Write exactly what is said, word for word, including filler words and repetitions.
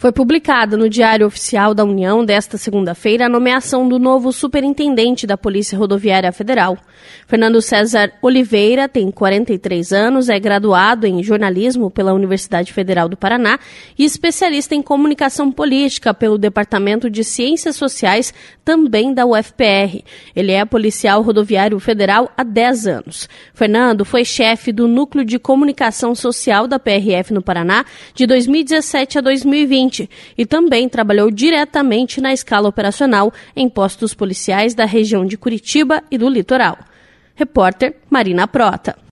Foi publicada no Diário Oficial da União desta segunda-feira a nomeação do novo superintendente da Polícia Rodoviária Federal. Fernando César Oliveira tem quarenta e três anos, é graduado em jornalismo pela Universidade Federal do Paraná e especialista em comunicação política pelo Departamento de Ciências Sociais, também da U F P R. Ele é policial rodoviário federal há dez anos. Fernando foi chefe do Núcleo de Comunicação Social da P R F no Paraná de dois mil e dezessete a dois mil e vinte. E também trabalhou diretamente na escala operacional em postos policiais da região de Curitiba e do litoral. Repórter Marina Prota.